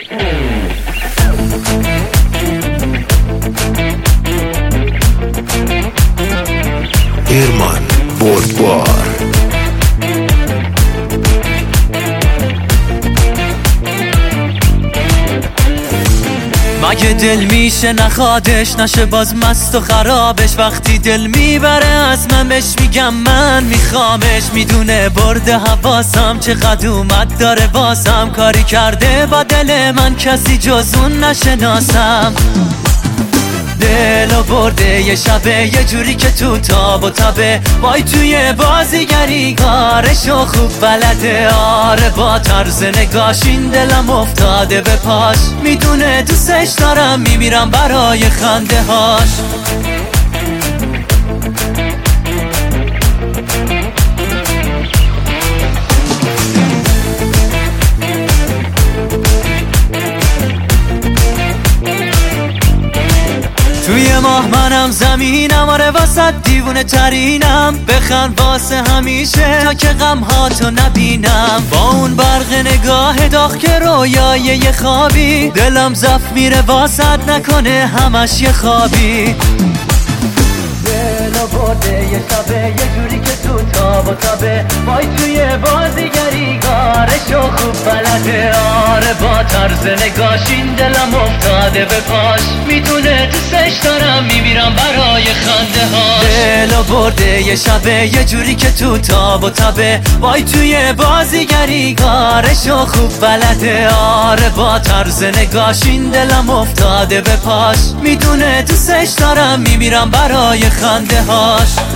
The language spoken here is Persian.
ایرمان بردبار. مگه دل میشه نخوادش نشه باز مست و خرابش؟ وقتی دل میبره از من بهش میگم من میخوامش. میدونه برده حواسم چقدر اومد داره بازم کاری کرده با دل من کسی جز اون نشناسم. دلو برده یه شبه یه جوری که تو تاب و تبه وای توی بازیگری کارشو خوب بلده. آره با طرز نگاش این دلم افتاده به پاش. میدونه دوستش دارم میمیرم برای خنده هاش. توی ماه منم زمینم، آره واسه دیوونه ترینم. بخند واسه همیشه تا که غم هاتو نبینم. با اون برق نگاه داغ که رویای یه خوابی دلم زفت میره واسه نکنه همش یه خوابی. دلو برده یه شبه یه جوری که تو تاب و تابه وای توی بازیگری کارشو خوب بلده. آره با طرز نگاش این دلم افتاده به پاش. میدونه دوستش دارم میمیرم برای خنده هاش. دلو برده یه شبه یه جوری که تو تاب و تابه وای توی بازیگری کارشو خوب بلده. آره با طرز نگاش این دلم افتاده به پاش. میدونه دوستش دارم میمیرم برای خنده هاش.